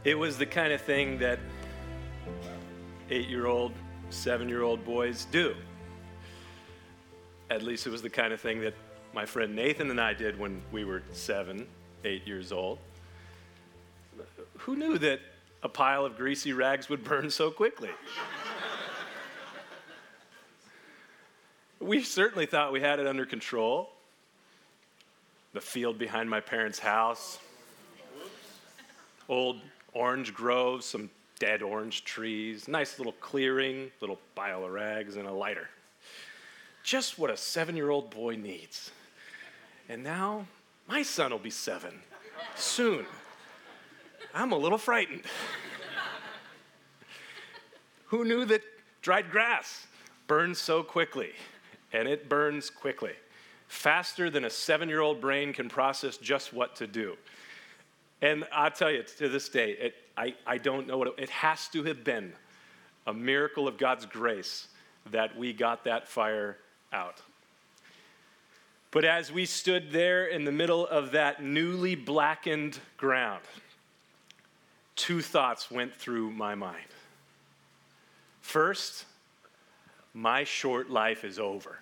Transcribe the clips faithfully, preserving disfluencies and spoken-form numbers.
It was the kind of thing that eight-year-old, seven-year-old boys do. At least it was the kind of thing that my friend Nathan and I did when we were seven, eight years old. Who knew that a pile of greasy rags would burn so quickly? We certainly thought we had it under control. The field behind my parents' house, old orange groves, some dead orange trees, nice little clearing, little pile of rags, and a lighter. Just what a seven-year-old boy needs. And now, my son will be seven, soon. I'm a little frightened. Who knew that dried grass burns so quickly? And it burns quickly, faster than a seven-year-old brain can process just what to do. And I'll tell you, to this day, it, I, I don't know what it, it has to have been a miracle of God's grace that we got that fire out. But as we stood there in the middle of that newly blackened ground, two thoughts went through my mind. First, my short life is over.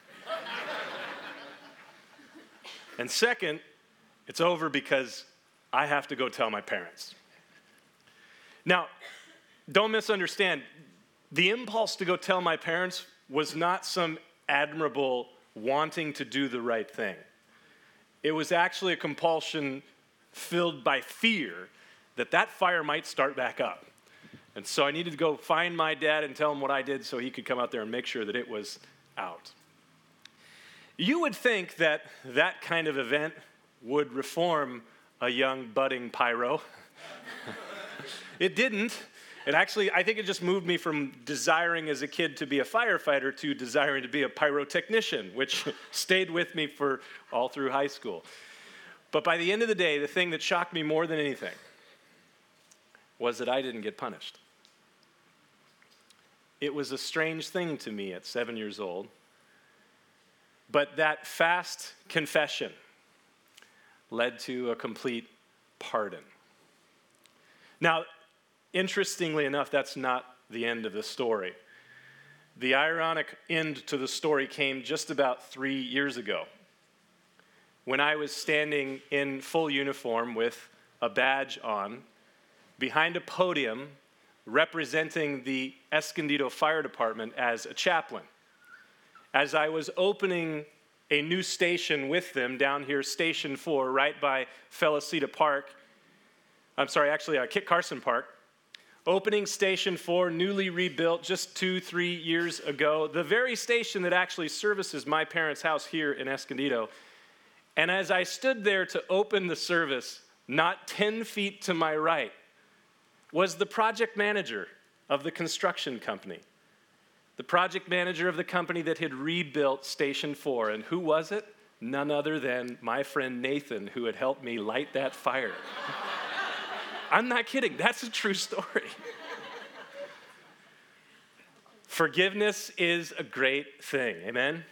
And second, it's over because I have to go tell my parents. Now, don't misunderstand. The impulse to go tell my parents was not some admirable wanting to do the right thing. It was actually a compulsion filled by fear that that fire might start back up. And so I needed to go find my dad and tell him what I did so he could come out there and make sure that it was out. You would think that that kind of event would reform a young budding pyro. It didn't. It actually, I think it just moved me from desiring as a kid to be a firefighter to desiring to be a pyrotechnician, which stayed with me for all through high school. But by the end of the day, the thing that shocked me more than anything was that I didn't get punished. It was a strange thing to me at seven years old, but that fast confession led to a complete pardon. Now, interestingly enough, that's not the end of the story. The ironic end to the story came just about three years ago when I was standing in full uniform with a badge on behind a podium representing the Escondido Fire Department as a chaplain. As I was opening a new station with them down here, Station four, right by Felicita Park, I'm sorry, actually uh, Kit Carson Park, opening Station four, newly rebuilt just two, three years ago, the very station that actually services my parents' house here in Escondido. And as I stood there to open the service, not ten feet to my right was the project manager of the construction company. The project manager of the company that had rebuilt Station four. And who was it? None other than my friend Nathan, who had helped me light that fire. I'm not kidding. That's a true story. Forgiveness is a great thing. Amen?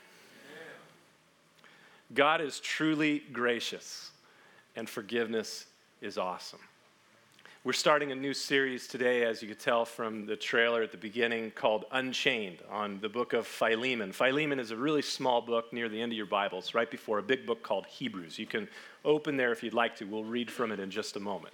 God is truly gracious, and forgiveness is awesome. We're starting a new series today, as you could tell from the trailer at the beginning, called Unchained, on the book of Philemon. Philemon is a really small book near the end of your Bibles, right before a big book called Hebrews. You can open there if you'd like to. We'll read from it in just a moment.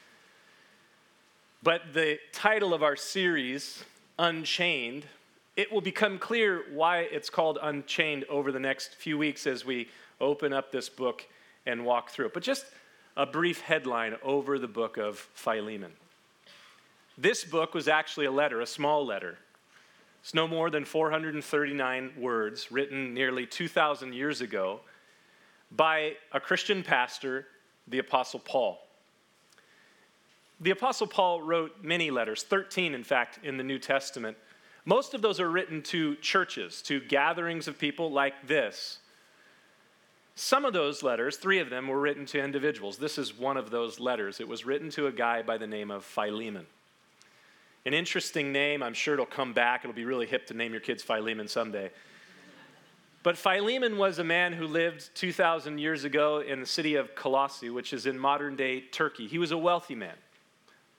But the title of our series, Unchained, it will become clear why it's called Unchained over the next few weeks as we open up this book and walk through it. But just a brief headline over the book of Philemon. This book was actually a letter, a small letter. It's no more than four hundred thirty-nine words, written nearly two thousand years ago by a Christian pastor, the Apostle Paul. The Apostle Paul wrote many letters, thirteen in fact, in the New Testament. Most of those are written to churches, to gatherings of people like this. Some of those letters, three of them, were written to individuals. This is one of those letters. It was written to a guy by the name of Philemon. An interesting name. I'm sure it'll come back. It'll be really hip to name your kids Philemon someday. But Philemon was a man who lived two thousand years ago in the city of Colossae, which is in modern-day Turkey. He was a wealthy man.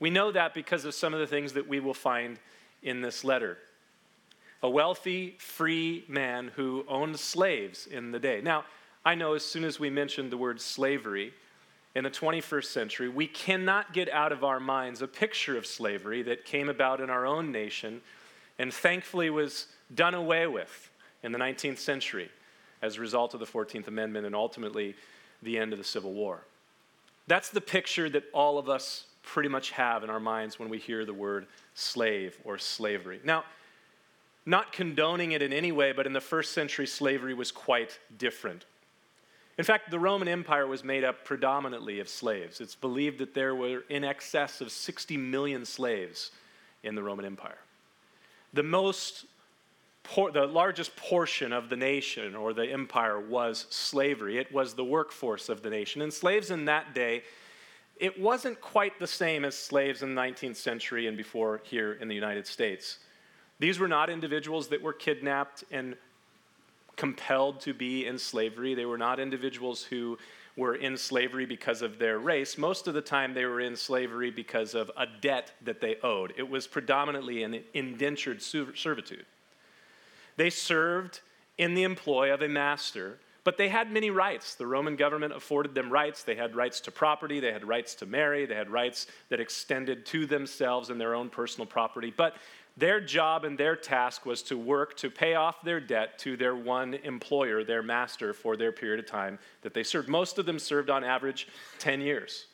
We know that because of some of the things that we will find in this letter. A wealthy, free man who owned slaves in the day. Now, I know as soon as we mention the word slavery in the twenty-first century, we cannot get out of our minds a picture of slavery that came about in our own nation and thankfully was done away with in the nineteenth century as a result of the fourteenth Amendment and ultimately the end of the Civil War. That's the picture that all of us pretty much have in our minds when we hear the word slave or slavery. Now, not condoning it in any way, but in the first century, slavery was quite different. In fact, the Roman Empire was made up predominantly of slaves. It's believed that there were in excess of sixty million slaves in the Roman Empire. The most, por- the largest portion of the nation or the empire was slavery. It was the workforce of the nation. And slaves in that day, it wasn't quite the same as slaves in the nineteenth century and before here in the United States. These were not individuals that were kidnapped and compelled to be in slavery. They were not individuals who were in slavery because of their race. Most of the time they were in slavery because of a debt that they owed. It was predominantly an indentured servitude. They served in the employ of a master, but they had many rights. The Roman government afforded them rights. They had rights to property. They had rights to marry. They had rights that extended to themselves and their own personal property. But their job and their task was to work to pay off their debt to their one employer, their master, for their period of time that they served. Most of them served on average ten years.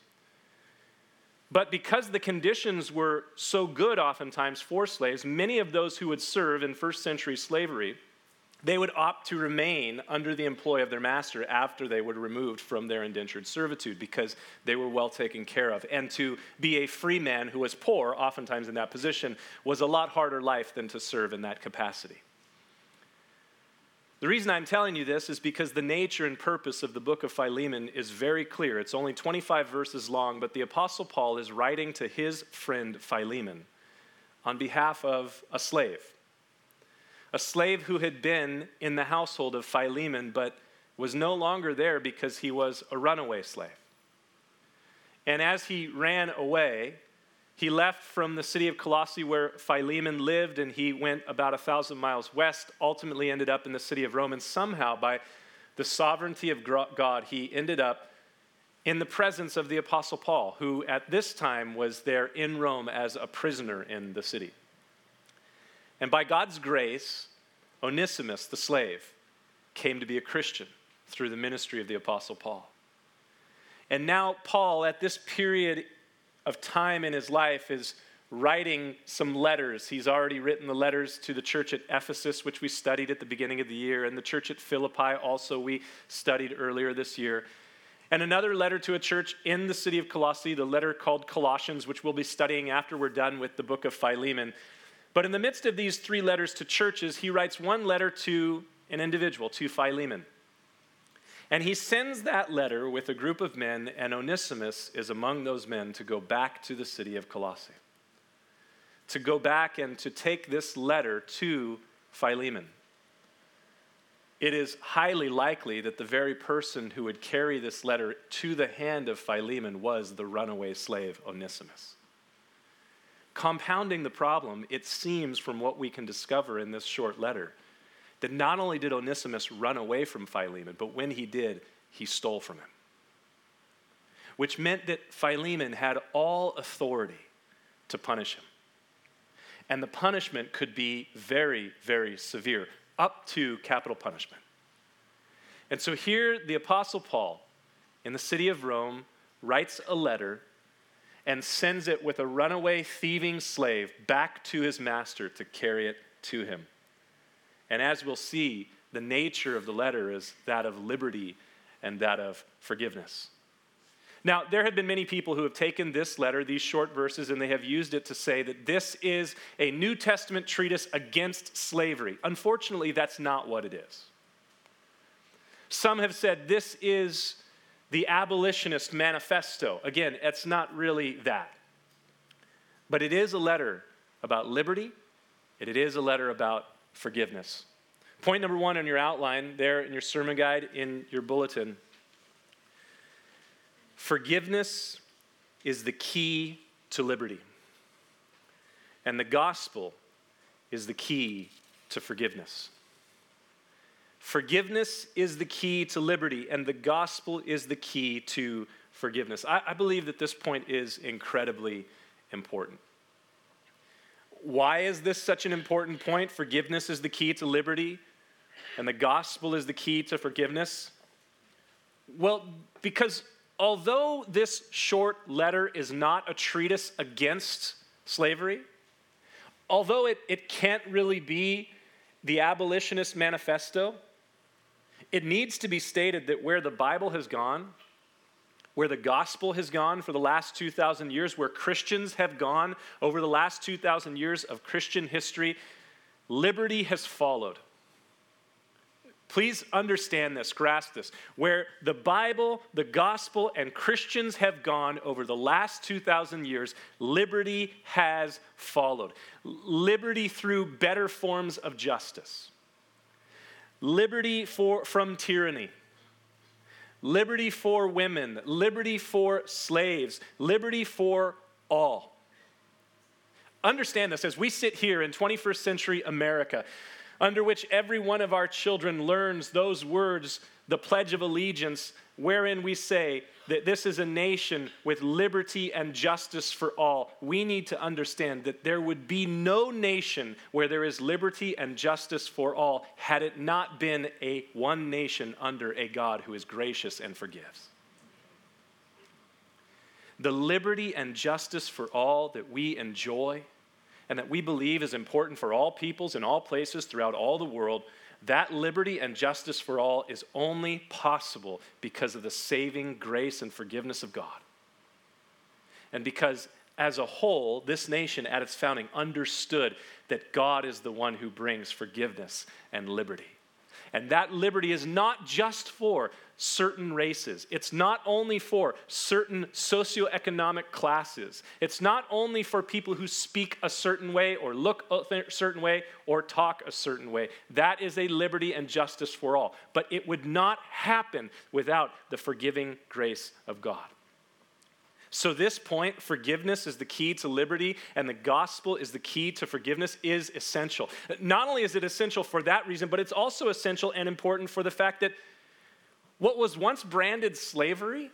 But because the conditions were so good oftentimes for slaves, many of those who would serve in first century slavery, they would opt to remain under the employ of their master after they were removed from their indentured servitude because they were well taken care of. And to be a free man who was poor, oftentimes in that position, was a lot harder life than to serve in that capacity. The reason I'm telling you this is because the nature and purpose of the book of Philemon is very clear. It's only twenty-five verses long, but the Apostle Paul is writing to his friend Philemon on behalf of a slave. A slave who had been in the household of Philemon, but was no longer there because he was a runaway slave. And as he ran away, he left from the city of Colossae where Philemon lived, and he went about a thousand miles west, ultimately ended up in the city of Rome, and somehow by the sovereignty of God, he ended up in the presence of the Apostle Paul, who at this time was there in Rome as a prisoner in the city. And by God's grace, Onesimus, the slave, came to be a Christian through the ministry of the Apostle Paul. And now Paul, at this period of time in his life, is writing some letters. He's already written the letters to the church at Ephesus, which we studied at the beginning of the year, and the church at Philippi also we studied earlier this year. And another letter to a church in the city of Colossae, the letter called Colossians, which we'll be studying after we're done with the book of Philemon. But in the midst of these three letters to churches, he writes one letter to an individual, to Philemon. And he sends that letter with a group of men, and Onesimus is among those men to go back to the city of Colossae. To go back and to take this letter to Philemon. It is highly likely that the very person who would carry this letter to the hand of Philemon was the runaway slave Onesimus. Compounding the problem, it seems from what we can discover in this short letter, that not only did Onesimus run away from Philemon, but when he did, he stole from him. Which meant that Philemon had all authority to punish him. And the punishment could be very, very severe, up to capital punishment. And so here the Apostle Paul, in the city of Rome, writes a letter and sends it with a runaway thieving slave back to his master to carry it to him. And as we'll see, the nature of the letter is that of liberty and that of forgiveness. Now, there have been many people who have taken this letter, these short verses, and they have used it to say that this is a New Testament treatise against slavery. Unfortunately, that's not what it is. Some have said this is the abolitionist manifesto. Again, it's not really that. But it is a letter about liberty, and it is a letter about forgiveness. Point number one on your outline there in your sermon guide in your bulletin. Forgiveness is the key to liberty. And the gospel is the key to forgiveness. Forgiveness is the key to liberty, and the gospel is the key to forgiveness. I, I believe that this point is incredibly important. Why is this such an important point? Forgiveness is the key to liberty, and the gospel is the key to forgiveness. Well, because although this short letter is not a treatise against slavery, although it, it can't really be the abolitionist manifesto, it needs to be stated that where the Bible has gone, where the gospel has gone for the last two thousand years, where Christians have gone over the last two thousand years of Christian history, liberty has followed. Please understand this, grasp this. Where the Bible, the gospel, and Christians have gone over the last two thousand years, liberty has followed. Liberty through better forms of justice. Liberty for, from tyranny. Liberty for women. Liberty for slaves. Liberty for all. Understand this, as we sit here in twenty-first century America, under which every one of our children learns those words, the Pledge of Allegiance, wherein we say that this is a nation with liberty and justice for all. We need to understand that there would be no nation where there is liberty and justice for all had it not been a one nation under a God who is gracious and forgives. The liberty and justice for all that we enjoy and that we believe is important for all peoples in all places throughout all the world, that liberty and justice for all is only possible because of the saving grace and forgiveness of God. And because, as a whole, this nation at its founding understood that God is the one who brings forgiveness and liberty. And that liberty is not just for certain races. It's not only for certain socioeconomic classes. It's not only for people who speak a certain way or look a certain way or talk a certain way. That is a liberty and justice for all. But it would not happen without the forgiving grace of God. So this point, forgiveness is the key to liberty and the gospel is the key to forgiveness, is essential. Not only is it essential for that reason, but it's also essential and important for the fact that what was once branded slavery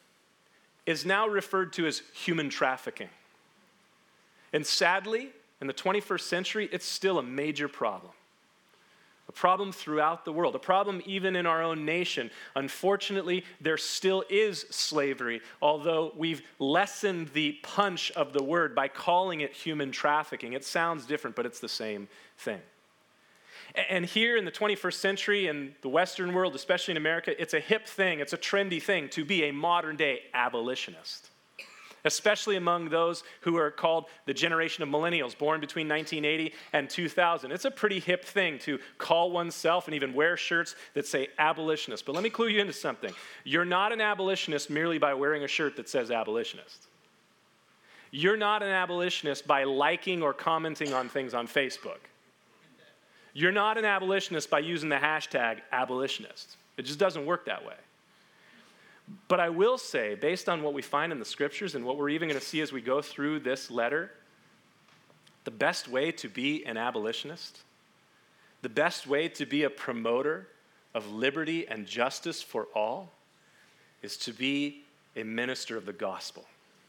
is now referred to as human trafficking. And sadly, in the twenty-first century, it's still a major problem. A problem throughout the world, a problem even in our own nation. Unfortunately, there still is slavery, although we've lessened the punch of the word by calling it human trafficking. It sounds different, but it's the same thing. And here in the twenty-first century, in the Western world, especially in America, it's a hip thing, it's a trendy thing to be a modern-day abolitionist. Especially among those who are called the generation of millennials, born between nineteen eighty and two thousand. It's a pretty hip thing to call oneself and even wear shirts that say abolitionist. But let me clue you into something. You're not an abolitionist merely by wearing a shirt that says abolitionist. You're not an abolitionist by liking or commenting on things on Facebook. You're not an abolitionist by using the hashtag abolitionist. It just doesn't work that way. But I will say, based on what we find in the scriptures and what we're even going to see as we go through this letter, the best way to be an abolitionist, the best way to be a promoter of liberty and justice for all, is to be a minister of the gospel.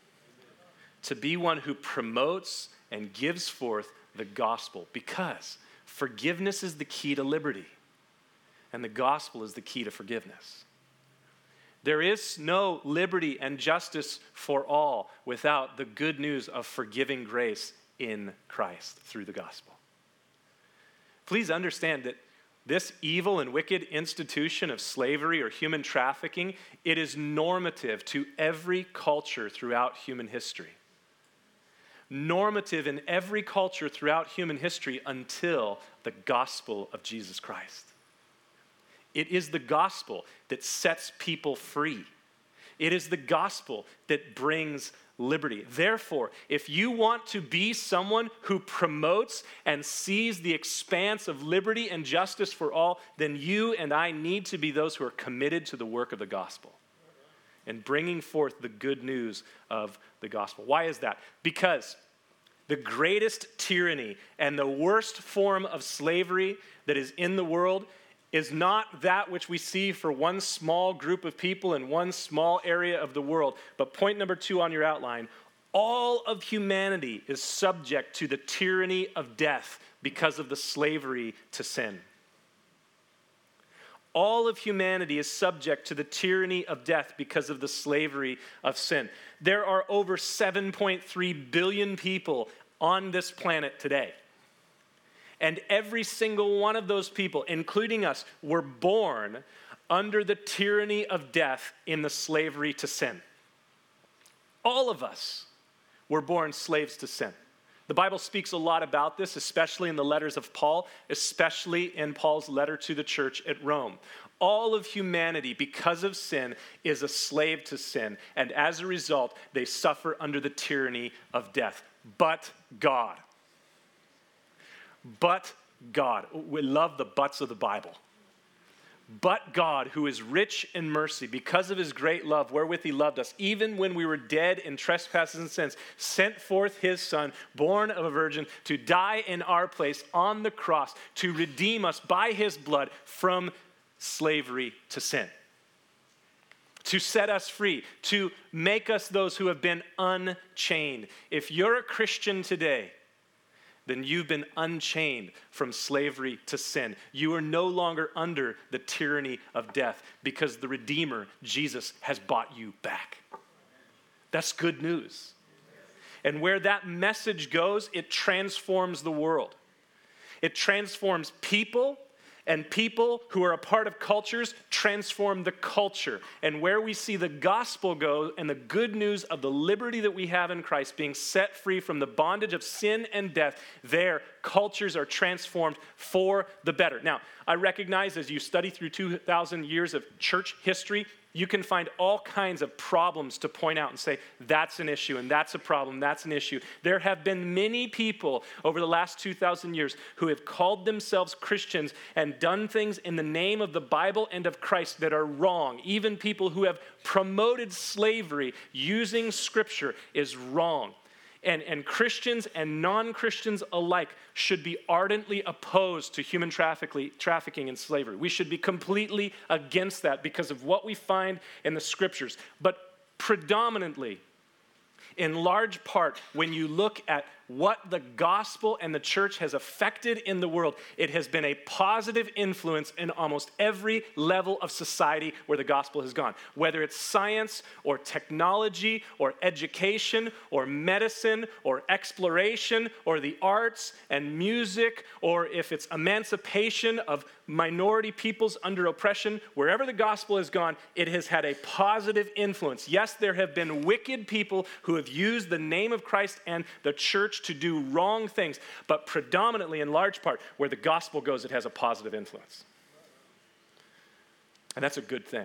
To be one who promotes and gives forth the gospel, because forgiveness is the key to liberty, and the gospel is the key to forgiveness. There is no liberty and justice for all without the good news of forgiving grace in Christ through the gospel. Please understand that this evil and wicked institution of slavery or human trafficking, it is normative to every culture throughout human history. Normative in every culture throughout human history until the gospel of Jesus Christ. It is the gospel that sets people free. It is the gospel that brings liberty. Therefore, if you want to be someone who promotes and sees the expanse of liberty and justice for all, then you and I need to be those who are committed to the work of the gospel. and bringing forth the good news of the gospel. Why is that? Because the greatest tyranny and the worst form of slavery that is in the world is not that which we see for one small group of people in one small area of the world. But point number two on your outline, all of humanity is subject to the tyranny of death because of the slavery to sin. All of humanity is subject to the tyranny of death because of the slavery of sin. There are over seven point three billion people on this planet today. And every single one of those people, including us, were born under the tyranny of death in the slavery to sin. All of us were born slaves to sin. The Bible speaks a lot about this, especially in the letters of Paul, especially in Paul's letter to the church at Rome. All of humanity, because of sin, is a slave to sin, and as a result, they suffer under the tyranny of death. But God. But God. We love the buts of the Bible. But God, who is rich in mercy, because of his great love, wherewith he loved us, even when we were dead in trespasses and sins, sent forth his Son, born of a virgin, to die in our place on the cross, to redeem us by his blood from slavery to sin, to set us free, to make us those who have been unchained. If you're a Christian today, then you've been unchained from slavery to sin. You are no longer under the tyranny of death because the Redeemer, Jesus, has bought you back. That's good news. And where that message goes, it transforms the world. It transforms people, and people who are a part of cultures transform the culture. And where we see the gospel go and the good news of the liberty that we have in Christ being set free from the bondage of sin and death, there cultures are transformed for the better. Now, I recognize as you study through two thousand years of church history, you can find all kinds of problems to point out and say, that's an issue, and that's a problem, that's an issue. There have been many people over the last two thousand years who have called themselves Christians and done things in the name of the Bible and of Christ that are wrong. Even people who have promoted slavery using Scripture is wrong. And, and Christians and non-Christians alike should be ardently opposed to human trafficking and slavery. We should be completely against that because of what we find in the Scriptures. But predominantly, in large part, when you look at what the gospel and the church has affected in the world, it has been a positive influence in almost every level of society where the gospel has gone. Whether it's science or technology or education or medicine or exploration or the arts and music, or if it's emancipation of minority peoples under oppression, wherever the gospel has gone, it has had a positive influence. Yes, there have been wicked people who have used the name of Christ and the church to do wrong things, but predominantly, in large part, where the gospel goes, it has a positive influence. And that's a good thing.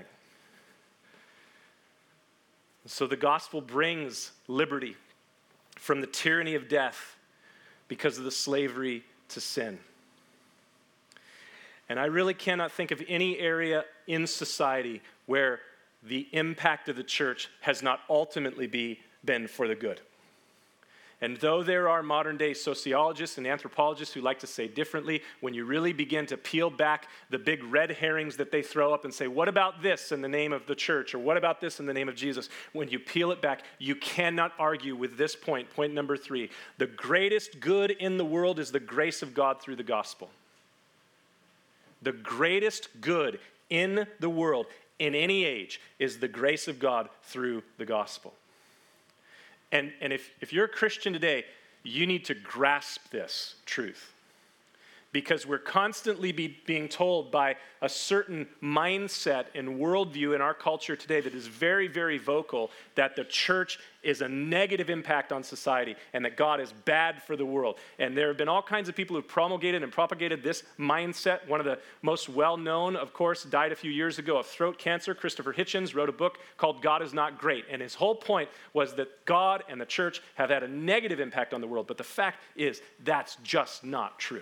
So the gospel brings liberty from the tyranny of death because of the slavery to sin. And I really cannot think of any area in society where the impact of the church has not ultimately be, been for the good. And though there are modern-day sociologists and anthropologists who like to say differently, when you really begin to peel back the big red herrings that they throw up and say, what about this in the name of the church? Or what about this in the name of Jesus? When you peel it back, you cannot argue with this point, point number three. The greatest good in the world is the grace of God through the gospel. The greatest good in the world, in any age, is the grace of God through the gospel. And, and if, if you're a Christian today, you need to grasp this truth. Because we're constantly be, being told by a certain mindset and worldview in our culture today that is very, very vocal that the church is a negative impact on society and that God is bad for the world. And there have been all kinds of people who've promulgated and propagated this mindset. One of the most well-known, of course, died a few years ago of throat cancer. Christopher Hitchens wrote a book called God is Not Great. And his whole point was that God and the church have had a negative impact on the world. But the fact is, that's just not true.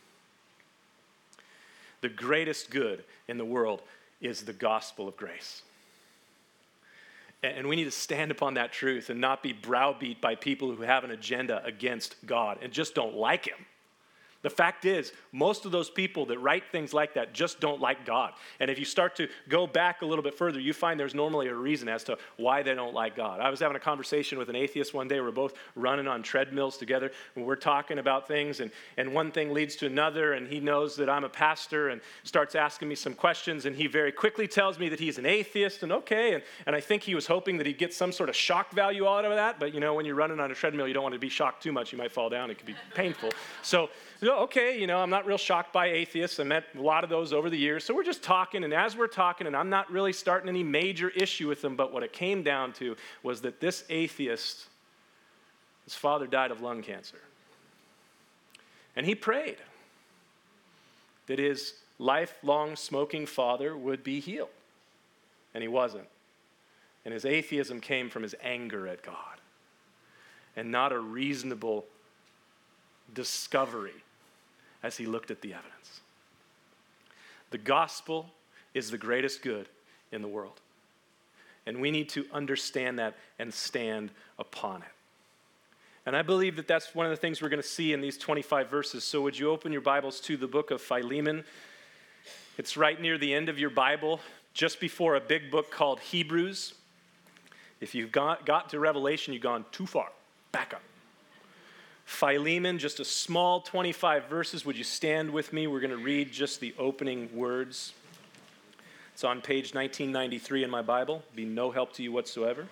The greatest good in the world is the gospel of grace. And we need to stand upon that truth and not be browbeat by people who have an agenda against God and just don't like him. The fact is, most of those people that write things like that just don't like God. And if you start to go back a little bit further, you find there's normally a reason as to why they don't like God. I was having a conversation with an atheist one day. We're both running on treadmills together, and we're talking about things, and, and one thing leads to another, and he knows that I'm a pastor and starts asking me some questions, and he very quickly tells me that he's an atheist, and okay, and, and I think he was hoping that he'd get some sort of shock value out of that, but you know, when you're running on a treadmill, you don't want to be shocked too much. You might fall down. It could be painful. So, okay, you know, I'm not real shocked by atheists. I met a lot of those over the years. So we're just talking, and as we're talking, and I'm not really starting any major issue with them, but what it came down to was that this atheist, his father died of lung cancer. And he prayed that his lifelong smoking father would be healed. And he wasn't. And his atheism came from his anger at God and not a reasonable discovery as he looked at the evidence. The gospel is the greatest good in the world. And we need to understand that and stand upon it. And I believe that that's one of the things we're going to see in these twenty-five verses. So would you open your Bibles to the book of Philemon? It's right near the end of your Bible, just before a big book called Hebrews. If you've got, got to Revelation, you've gone too far. Back up. Philemon, just a small twenty-five verses. Would you stand with me? We're going to read just the opening words. It's on page nineteen ninety-three in my Bible. Be no help to you whatsoever.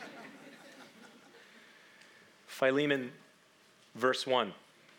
Philemon, verse one.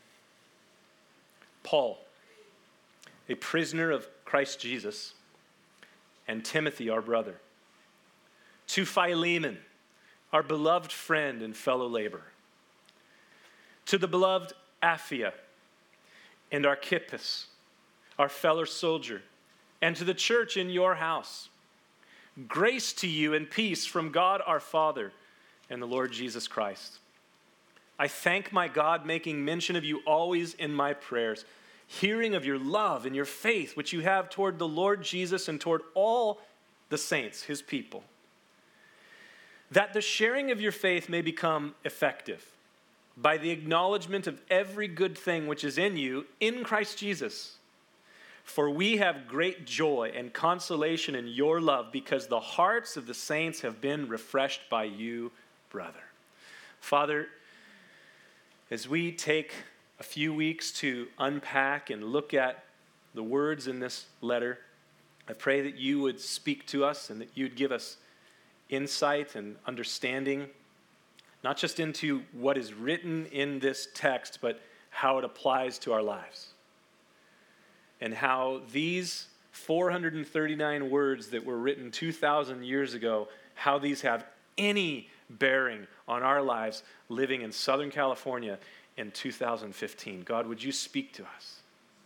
Paul, a prisoner of Christ Jesus, and Timothy, our brother, to Philemon, our beloved friend and fellow laborer, to the beloved Apphia and Archippus, our fellow soldier, and to the church in your house. Grace to you and peace from God our Father and the Lord Jesus Christ. I thank my God, making mention of you always in my prayers, hearing of your love and your faith, which you have toward the Lord Jesus and toward all the saints, his people, that the sharing of your faith may become effective by the acknowledgement of every good thing which is in you in Christ Jesus. For we have great joy and consolation in your love, because the hearts of the saints have been refreshed by you, brother. Father, as we take a few weeks to unpack and look at the words in this letter, I pray that you would speak to us and that you'd give us insight and understanding, not just into what is written in this text, but how it applies to our lives. And how these four hundred thirty-nine words that were written two thousand years ago, how these have any bearing on our lives living in Southern California in two thousand fifteen. God, would you speak to us?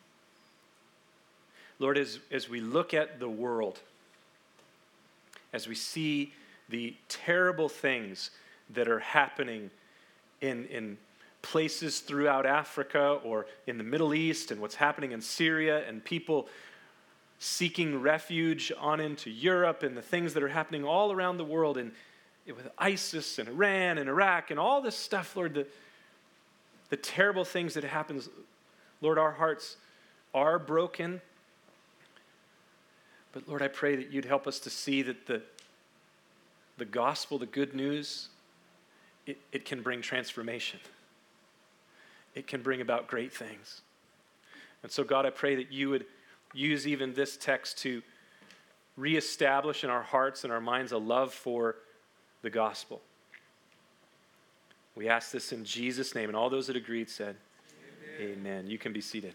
Lord, as, as we look at the world, as we see the terrible things that are happening in, in places throughout Africa or in the Middle East, and what's happening in Syria, and people seeking refuge on into Europe, and the things that are happening all around the world, and with ISIS and Iran and Iraq and all this stuff, Lord, the, the terrible things that happen, Lord, our hearts are broken. But Lord, I pray that you'd help us to see that the, the gospel, the good news, it, it can bring transformation. It can bring about great things. And so, God, I pray that you would use even this text to reestablish in our hearts and our minds a love for the gospel. We ask this in Jesus' name, and all those that agreed said, Amen. Amen. You can be seated.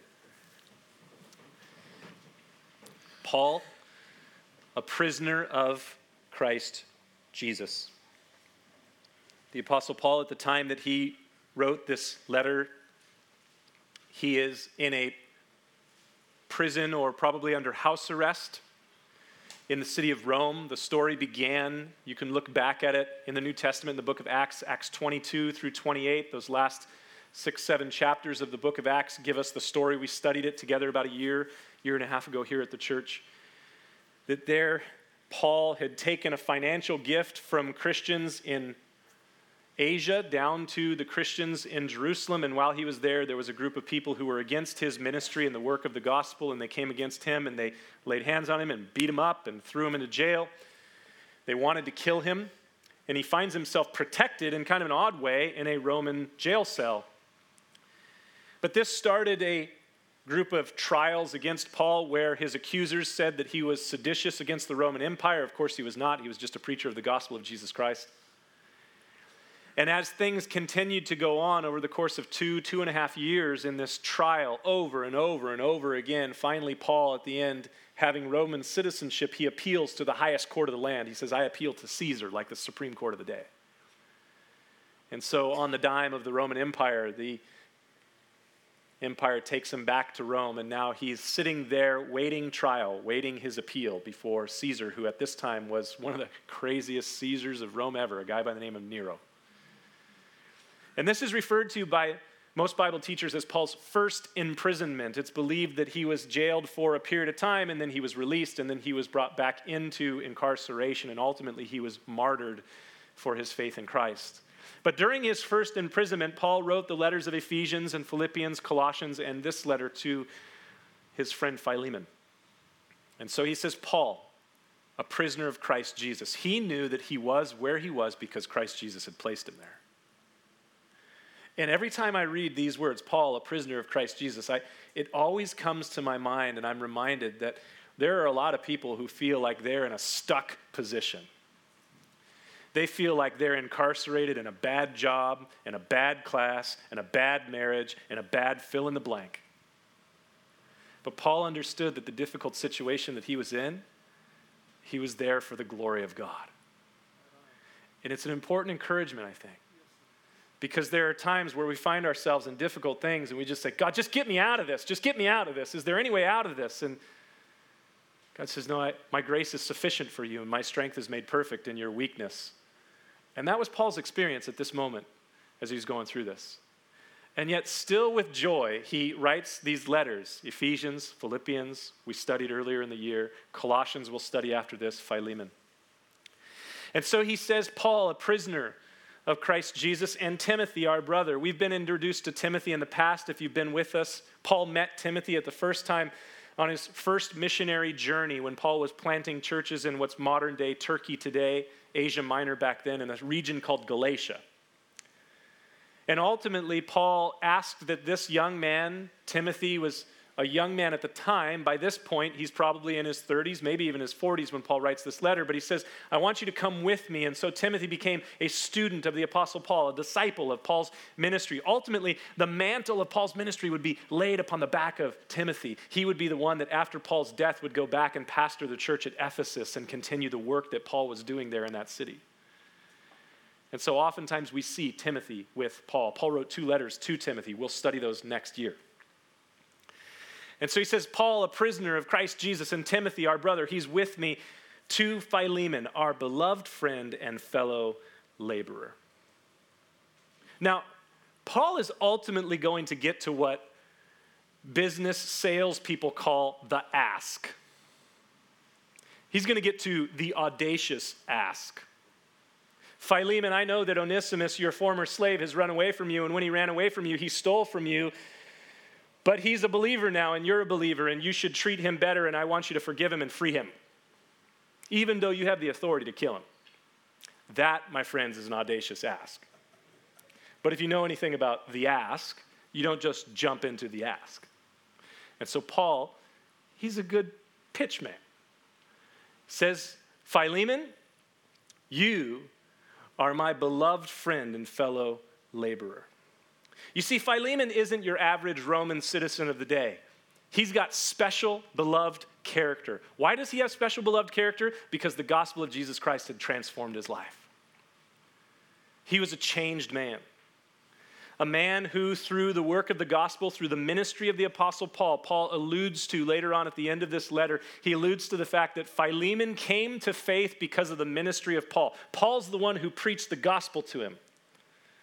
Paul, a prisoner of Christ Jesus. The Apostle Paul, at the time that he wrote this letter, he is in a prison or probably under house arrest in the city of Rome. The story began, you can look back at it in the New Testament, in the book of Acts, Acts twenty-two through twenty-eight. Those last six, seven chapters of the book of Acts give us the story. We studied it together about a year, year and a half ago here at the church. That there, Paul had taken a financial gift from Christians in Asia down to the Christians in Jerusalem, and while he was there, there was a group of people who were against his ministry and the work of the gospel, and they came against him, and they laid hands on him and beat him up and threw him into jail. They wanted to kill him, and he finds himself protected in kind of an odd way in a Roman jail cell. But this started a group of trials against Paul where his accusers said that he was seditious against the Roman Empire. Of course, he was not. He was just a preacher of the gospel of Jesus Christ. And as things continued to go on over the course of two, two and a half years in this trial, over and over and over again, finally Paul at the end, having Roman citizenship, he appeals to the highest court of the land. He says, I appeal to Caesar, like the supreme court of the day. And so on the dime of the Roman Empire, the empire takes him back to Rome, and now he's sitting there waiting trial, waiting his appeal before Caesar, who at this time was one of the craziest Caesars of Rome ever, a guy by the name of Nero. And this is referred to by most Bible teachers as Paul's first imprisonment. It's believed that he was jailed for a period of time, and then he was released, and then he was brought back into incarceration, and ultimately he was martyred for his faith in Christ. But during his first imprisonment, Paul wrote the letters of Ephesians and Philippians, Colossians, and this letter to his friend Philemon. And so he says, Paul, a prisoner of Christ Jesus. He knew that he was where he was because Christ Jesus had placed him there. And every time I read these words, Paul, a prisoner of Christ Jesus, I, it always comes to my mind, and I'm reminded that there are a lot of people who feel like they're in a stuck position. They feel like they're incarcerated in a bad job, in a bad class, in a bad marriage, in a bad fill in the blank. But Paul understood that the difficult situation that he was in, he was there for the glory of God. And it's an important encouragement, I think. Because there are times where we find ourselves in difficult things and we just say, God, just get me out of this. Just get me out of this. Is there any way out of this? And God says, no, I, my grace is sufficient for you and my strength is made perfect in your weakness. And that was Paul's experience at this moment as he was going through this. And yet still with joy, he writes these letters, Ephesians, Philippians, we studied earlier in the year, Colossians we'll study after this, Philemon. And so he says, Paul, a prisoner of Christ Jesus, and Timothy, our brother. We've been introduced to Timothy in the past. If you've been with us, Paul met Timothy at the first time on his first missionary journey when Paul was planting churches in what's modern-day Turkey today, Asia Minor back then, in a region called Galatia. And ultimately, Paul asked that this young man, Timothy, was a young man at the time. By this point, he's probably in his thirties, maybe even his forties when Paul writes this letter. But he says, I want you to come with me. And so Timothy became a student of the Apostle Paul, a disciple of Paul's ministry. Ultimately, the mantle of Paul's ministry would be laid upon the back of Timothy. He would be the one that after Paul's death would go back and pastor the church at Ephesus and continue the work that Paul was doing there in that city. And so oftentimes we see Timothy with Paul. Paul wrote two letters to Timothy. We'll study those next year. And so he says, Paul, a prisoner of Christ Jesus, and Timothy, our brother, he's with me, to Philemon, our beloved friend and fellow laborer. Now, Paul is ultimately going to get to what business salespeople call the ask. He's going to get to the audacious ask. Philemon, I know that Onesimus, your former slave, has run away from you, and when he ran away from you, he stole from you. But he's a believer now, and you're a believer, and you should treat him better, and I want you to forgive him and free him, even though you have the authority to kill him. That, my friends, is an audacious ask. But if you know anything about the ask, you don't just jump into the ask. And so Paul, he's a good pitch man. Says, Philemon, you are my beloved friend and fellow laborer. You see, Philemon isn't your average Roman citizen of the day. He's got special, beloved character. Why does he have special, beloved character? Because the gospel of Jesus Christ had transformed his life. He was a changed man. A man who, through the work of the gospel, through the ministry of the Apostle Paul, Paul alludes to later on at the end of this letter, he alludes to the fact that Philemon came to faith because of the ministry of Paul. Paul's the one who preached the gospel to him.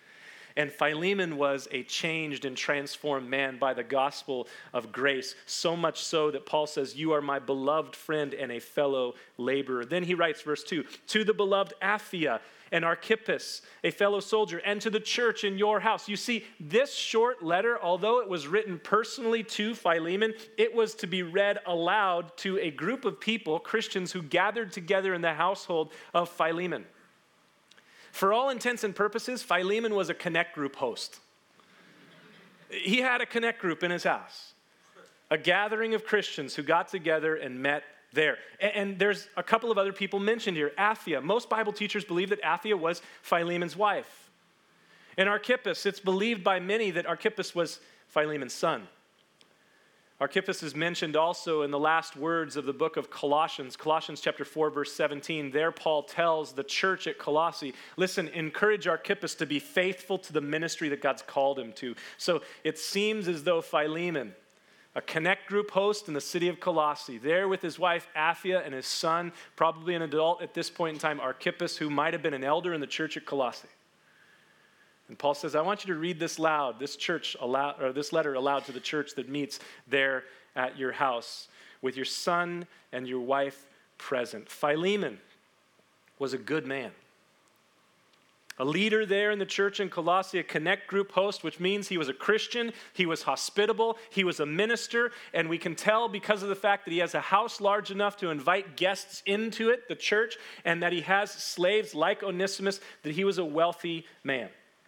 And Philemon was a changed and transformed man by the gospel of grace, so much so that Paul says, "You are my beloved friend and a fellow laborer." Then he writes, verse two, "To the beloved Apphia and Archippus, a fellow soldier, and to the church in your house." You see, this short letter, although it was written personally to Philemon, it was to be read aloud to a group of people, Christians, who gathered together in the household of Philemon. For all intents and purposes, Philemon was a Connect Group host. He had a Connect Group in his house, a gathering of Christians who got together and met there. And, and there's a couple of other people mentioned here. Apphia. Most Bible teachers believe that Apphia was Philemon's wife. And Archippus, it's believed by many that Archippus was Philemon's son. Archippus is mentioned also in the last words of the book of Colossians, Colossians chapter four, verse seventeen. There Paul tells the church at Colossae, listen, encourage Archippus to be faithful to the ministry that God's called him to. So it seems as though Philemon, a Connect Group host in the city of Colossae, there with his wife Apphia and his son, probably an adult at this point in time, Archippus, who might have been an elder in the church at Colossae. And Paul says, I want you to read this loud, this church aloud, or this letter aloud to the church that meets there at your house with your son and your wife present. Philemon was a good man. A leader there in the church in Colossae, a Connect Group host, which means he was a Christian, he was hospitable, he was a minister, and we can tell because of the fact that he has a house large enough to invite guests into it, the church, and that he has slaves like Onesimus, that he was a wealthy man.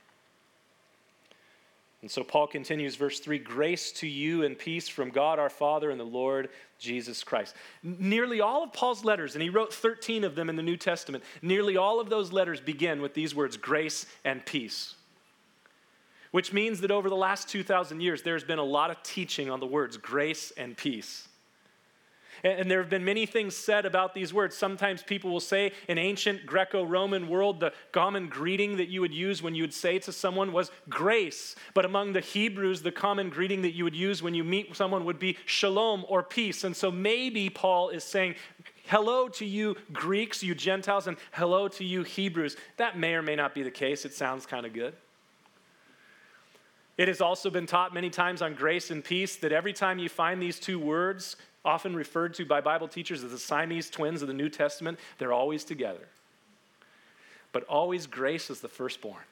And so Paul continues, verse three, grace to you and peace from God our Father and the Lord Jesus Christ. Nearly all of Paul's letters, and he wrote thirteen of them in the New Testament, nearly all of those letters begin with these words, grace and peace. Which means that over the last two thousand years, there's been a lot of teaching on the words grace and peace. And there have been many things said about these words. Sometimes people will say in ancient Greco-Roman world, the common greeting that you would use when you would say to someone was grace. But among the Hebrews, the common greeting that you would use when you meet someone would be shalom or peace. And so maybe Paul is saying, hello to you Greeks, you Gentiles, and hello to you Hebrews. That may or may not be the case. It sounds kind of good. It has also been taught many times on grace and peace that every time you find these two words, often referred to by Bible teachers as the Siamese twins of the New Testament, they're always together. But always grace is the firstborn.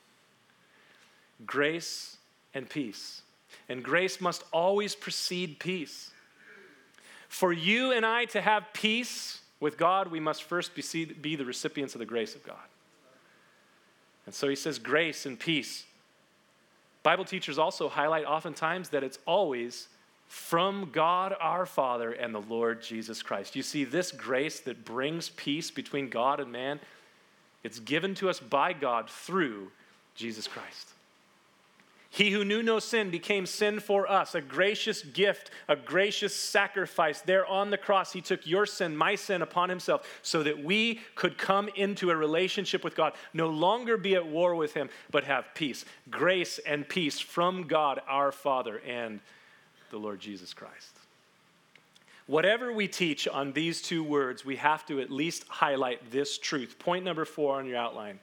Grace and peace. And grace must always precede peace. For you and I to have peace with God, we must first be, be the recipients of the grace of God. And so he says grace and peace. Bible teachers also highlight oftentimes that it's always from God our Father and the Lord Jesus Christ. You see, this grace that brings peace between God and man, it's given to us by God through Jesus Christ. He who knew no sin became sin for us, a gracious gift, a gracious sacrifice. There on the cross, he took your sin, my sin upon himself so that we could come into a relationship with God, no longer be at war with him, but have peace. Grace and peace from God our Father and the Lord Jesus Christ. Whatever we teach on these two words, we have to at least highlight this truth. Point number four on your outline.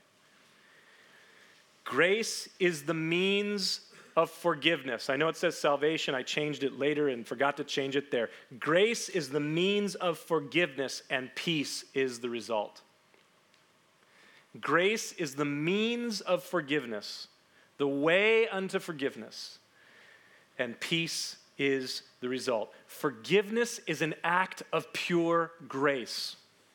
Grace is the means of forgiveness. I know it says salvation. I changed it later and forgot to change it there. Grace is the means of forgiveness, and peace is the result. Grace is the means of forgiveness, the way unto forgiveness, and peace is the result. Forgiveness is an act of pure grace.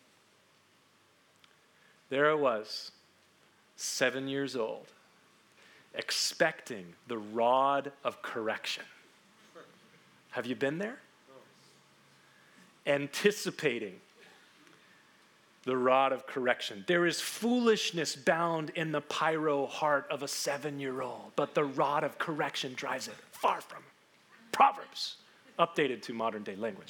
There I was, seven years old, expecting the rod of correction. Have you been there? Anticipating the rod of correction. There is foolishness bound in the pyro heart of a seven-year-old, but the rod of correction drives it far from it. Proverbs, updated to modern day language.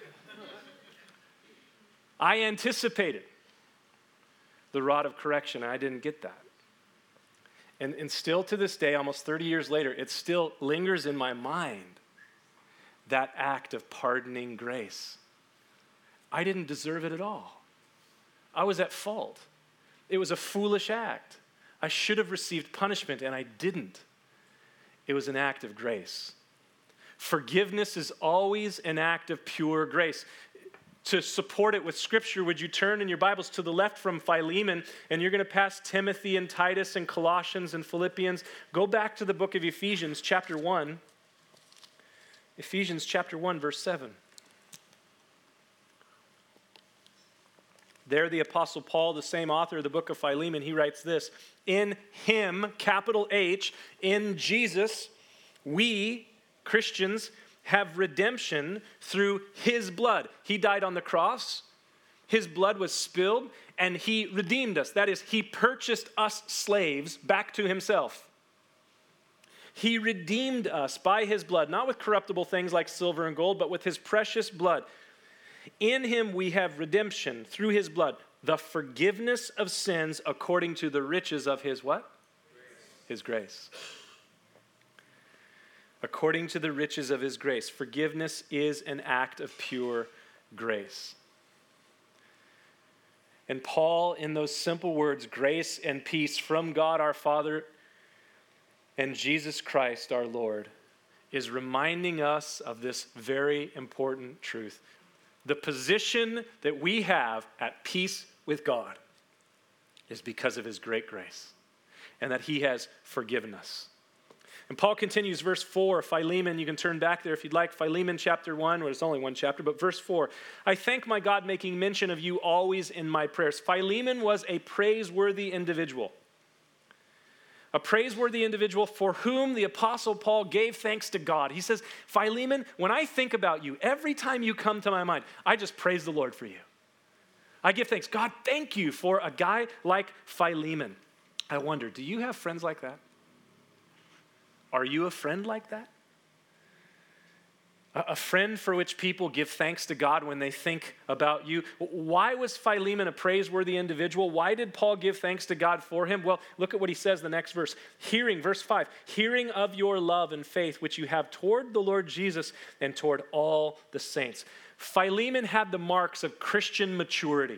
I anticipated the rod of correction, and I didn't get that. And, and still to this day, almost thirty years later, it still lingers in my mind, that act of pardoning grace. I didn't deserve it at all. I was at fault. It was a foolish act. I should have received punishment, and I didn't. It was an act of grace. Forgiveness is always an act of pure grace. To support it with Scripture, would you turn in your Bibles to the left from Philemon, and you're going to pass Timothy and Titus and Colossians and Philippians. Go back to the book of Ephesians, chapter one. Ephesians chapter one, verse seven. There, the Apostle Paul, the same author of the book of Philemon, he writes this: in him, capital H, in Jesus, we, Christians, have redemption through his blood. He died on the cross, his blood was spilled, and he redeemed us. That is, he purchased us slaves back to himself. He redeemed us by his blood, not with corruptible things like silver and gold, but with his precious blood. In him we have redemption through his blood, the forgiveness of sins according to the riches of his what? Grace. His grace. According to the riches of his grace. Forgiveness is an act of pure grace. And Paul, in those simple words, grace and peace from God our Father and Jesus Christ our Lord, is reminding us of this very important truth. The position that we have at peace with God is because of his great grace, and that he has forgiven us. And Paul continues, verse four, Philemon, you can turn back there if you'd like, Philemon chapter one, well, it's only one chapter, but verse four, I thank my God making mention of you always in my prayers. Philemon was a praiseworthy individual. A praiseworthy individual for whom the Apostle Paul gave thanks to God. He says, Philemon, when I think about you, every time you come to my mind, I just praise the Lord for you. I give thanks. God, thank you for a guy like Philemon. I wonder, do you have friends like that? Are you a friend like that? A friend for which people give thanks to God when they think about you. Why was Philemon a praiseworthy individual? Why did Paul give thanks to God for him? Well, look at what he says in the next verse. Hearing, verse five, hearing of your love and faith which you have toward the Lord Jesus and toward all the saints. Philemon had the marks of Christian maturity.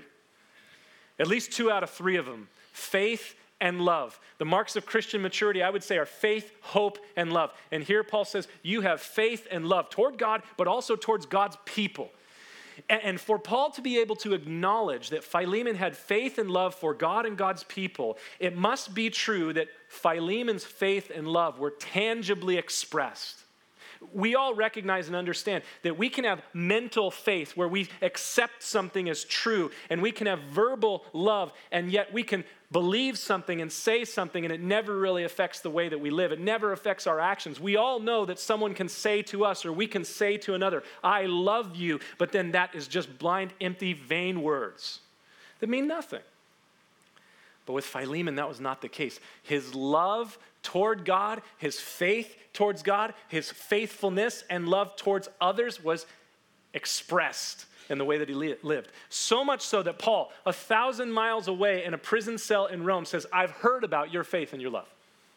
At least two out of three of them. Faith and love. The marks of Christian maturity, I would say, are faith, hope, and love. And here Paul says, you have faith and love toward God, but also towards God's people. And for Paul to be able to acknowledge that Philemon had faith and love for God and God's people, it must be true that Philemon's faith and love were tangibly expressed. We all recognize and understand that we can have mental faith where we accept something as true, and we can have verbal love, and yet we can believe something and say something, and it never really affects the way that we live. It never affects our actions. We all know that someone can say to us, or we can say to another, I love you, but then that is just blind, empty, vain words that mean nothing. But with Philemon, that was not the case. His love toward God, his faith towards God, his faithfulness and love towards others was expressed in the way that he li- lived. So much so that Paul, a thousand miles away in a prison cell in Rome, says, I've heard about your faith and your love.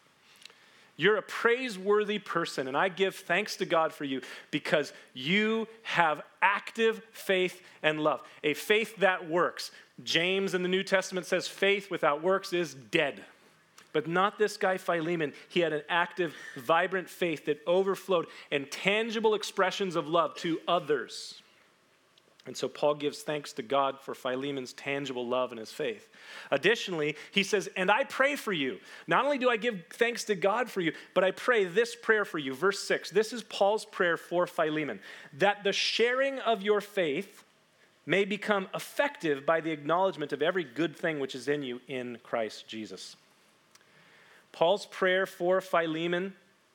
You're a praiseworthy person, and I give thanks to God for you because you have active faith and love, a faith that works. James in the New Testament says faith without works is dead. But not this guy Philemon. He had an active, vibrant faith that overflowed in tangible expressions of love to others. And so Paul gives thanks to God for Philemon's tangible love and his faith. Additionally, he says, and I pray for you. Not only do I give thanks to God for you, but I pray this prayer for you. Verse six, this is Paul's prayer for Philemon. That the sharing of your faith may become effective by the acknowledgement of every good thing which is in you in Christ Jesus. Paul's prayer for Philemon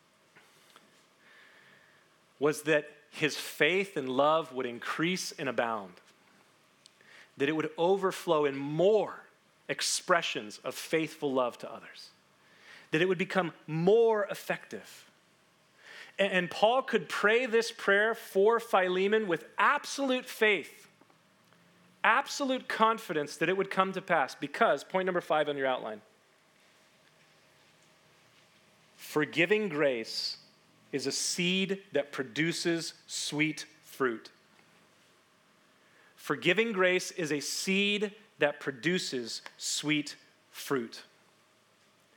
was that his faith and love would increase and abound, that it would overflow in more expressions of faithful love to others, that it would become more effective. And Paul could pray this prayer for Philemon with absolute faith, absolute confidence that it would come to pass because, point number five on your outline, forgiving grace is a seed that produces sweet fruit. Forgiving grace is a seed that produces sweet fruit.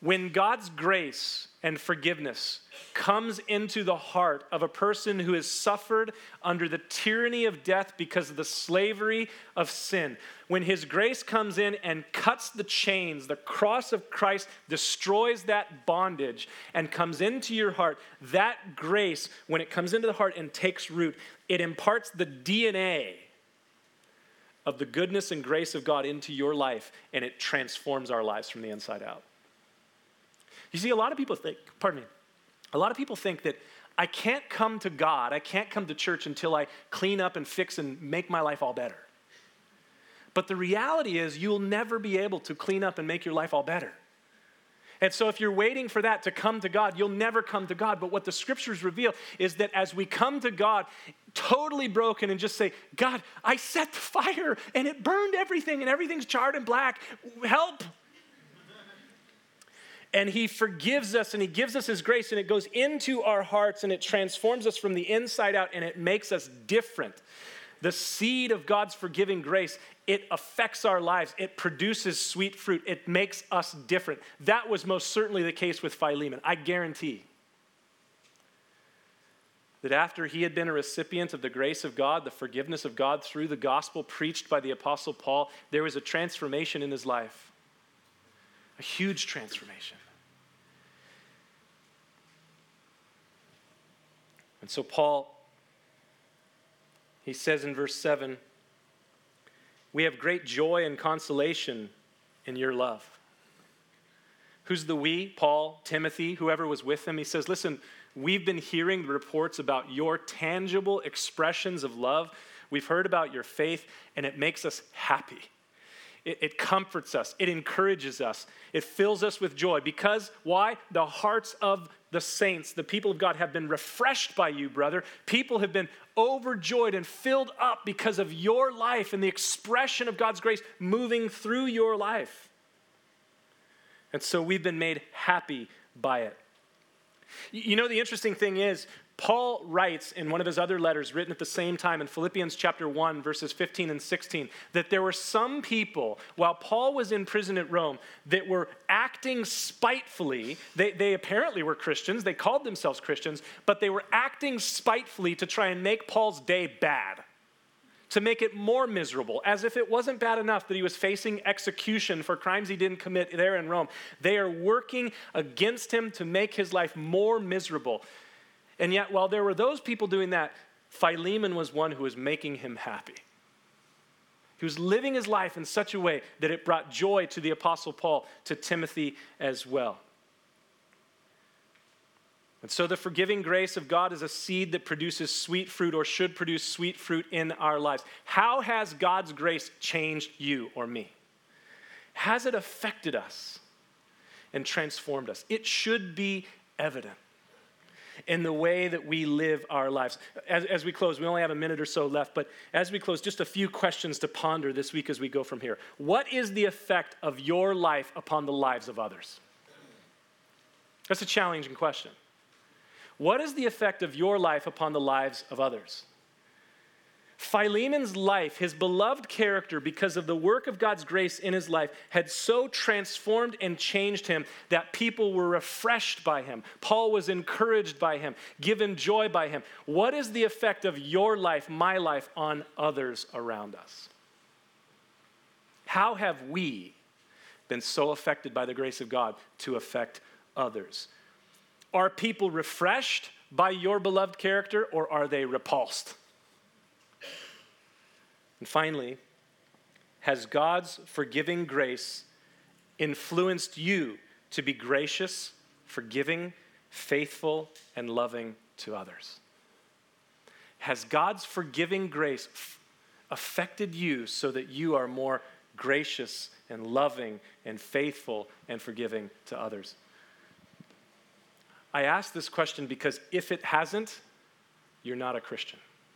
When God's grace and forgiveness comes into the heart of a person who has suffered under the tyranny of death because of the slavery of sin, when his grace comes in and cuts the chains, the cross of Christ destroys that bondage and comes into your heart, that grace, when it comes into the heart and takes root, it imparts the D N A of the goodness and grace of God into your life, and it transforms our lives from the inside out. You see, a lot of people think, pardon me, a lot of people think that I can't come to God, I can't come to church until I clean up and fix and make my life all better. But the reality is you'll never be able to clean up and make your life all better. And so if you're waiting for that to come to God, you'll never come to God. But what the scriptures reveal is that as we come to God totally broken and just say, God, I set the fire and it burned everything and everything's charred and black, help. And he forgives us and he gives us his grace and it goes into our hearts and it transforms us from the inside out and it makes us different. The seed of God's forgiving grace, it affects our lives. It produces sweet fruit. It makes us different. That was most certainly the case with Philemon. I guarantee that after he had been a recipient of the grace of God, the forgiveness of God through the gospel preached by the Apostle Paul, there was a transformation in his life. A huge transformation. And so Paul, he says in verse seven, we have great joy and consolation in your love. Who's the we? Paul, Timothy, whoever was with him. He says, listen, we've been hearing reports about your tangible expressions of love. We've heard about your faith, and it makes us happy. It, it comforts us. It encourages us. It fills us with joy. Because, why? The hearts of the saints, the people of God, have been refreshed by you, brother. People have been overjoyed and filled up because of your life and the expression of God's grace moving through your life. And so we've been made happy by it. You know, the interesting thing is, Paul writes in one of his other letters written at the same time in Philippians chapter one, verses fifteen and sixteen, that there were some people, while Paul was in prison at Rome, that were acting spitefully. They, they apparently were Christians. They called themselves Christians, but they were acting spitefully to try and make Paul's day bad, to make it more miserable, as if it wasn't bad enough that he was facing execution for crimes he didn't commit there in Rome. They are working against him to make his life more miserable. And yet, while there were those people doing that, Philemon was one who was making him happy. He was living his life in such a way that it brought joy to the Apostle Paul, to Timothy as well. And so the forgiving grace of God is a seed that produces sweet fruit, or should produce sweet fruit in our lives. How has God's grace changed you or me? Has it affected us and transformed us? It should be evident in the way that we live our lives. As, as we close, we only have a minute or so left, but as we close, just a few questions to ponder this week as we go from here. What is the effect of your life upon the lives of others? That's a challenging question. What is the effect of your life upon the lives of others? Philemon's life, his beloved character, because of the work of God's grace in his life, had so transformed and changed him that people were refreshed by him. Paul was encouraged by him, given joy by him. What is the effect of your life, my life, on others around us? How have we been so affected by the grace of God to affect others? Are people refreshed by your beloved character, or are they repulsed? And finally, has God's forgiving grace influenced you to be gracious, forgiving, faithful, and loving to others? Has God's forgiving grace f- affected you so that you are more gracious and loving and faithful and forgiving to others? I ask this question because if it hasn't, you're not a Christian.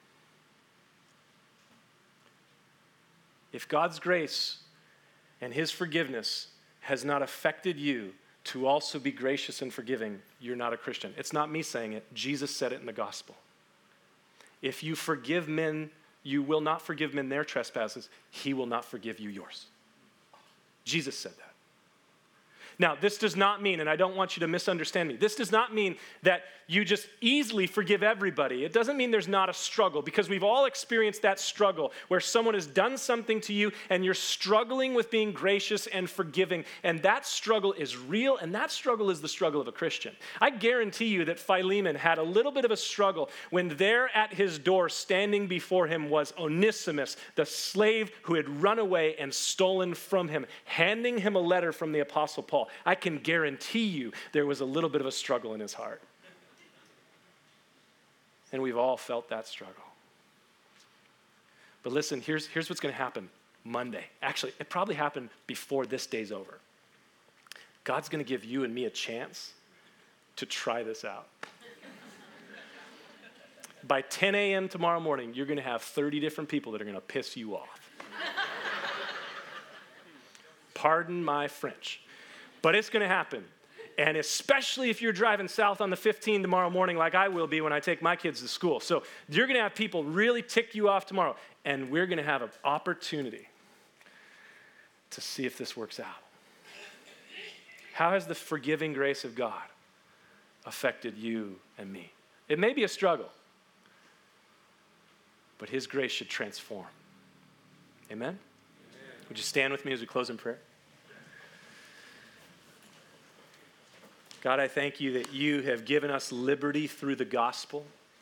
If God's grace and his forgiveness has not affected you to also be gracious and forgiving, you're not a Christian. It's not me saying it. Jesus said it in the gospel. If you forgive men, you will not forgive men their trespasses. He will not forgive you yours. Jesus said that. Now, this does not mean, and I don't want you to misunderstand me, this does not mean that you just easily forgive everybody. It doesn't mean there's not a struggle, because we've all experienced that struggle where someone has done something to you and you're struggling with being gracious and forgiving, and that struggle is real, and that struggle is the struggle of a Christian. I guarantee you that Philemon had a little bit of a struggle when there at his door standing before him was Onesimus, the slave who had run away and stolen from him, handing him a letter from the Apostle Paul. I can guarantee you there was a little bit of a struggle in his heart. And we've all felt that struggle. But listen, here's, here's what's going to happen Monday. Actually, it probably happened before this day's over. God's going to give you and me a chance to try this out. By ten a.m. tomorrow morning, you're going to have thirty different people that are going to piss you off. Pardon my French. But it's going to happen. And especially if you're driving south on the fifteenth tomorrow morning like I will be when I take my kids to school. So you're going to have people really tick you off tomorrow. And we're going to have an opportunity to see if this works out. How has the forgiving grace of God affected you and me? It may be a struggle, but his grace should transform. Amen? Amen? Would you stand with me as we close in prayer? God, I thank you that you have given us liberty through the gospel.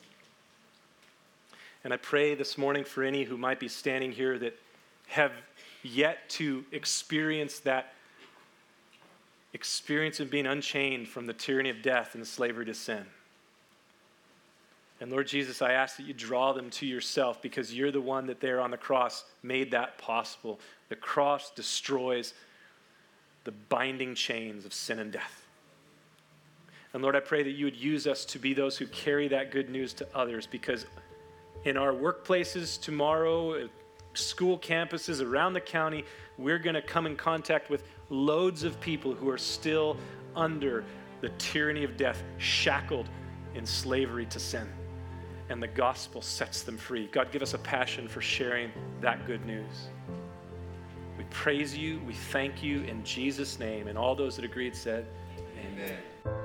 And I pray this morning for any who might be standing here that have yet to experience that experience of being unchained from the tyranny of death and the slavery to sin. And Lord Jesus, I ask that you draw them to yourself, because you're the one that there on the cross made that possible. The cross destroys the binding chains of sin and death. And Lord, I pray that you would use us to be those who carry that good news to others, because in our workplaces tomorrow, school campuses around the county, we're going to come in contact with loads of people who are still under the tyranny of death, shackled in slavery to sin. And the gospel sets them free. God, give us a passion for sharing that good news. We praise you. We thank you in Jesus' name. And all those that agreed said, amen.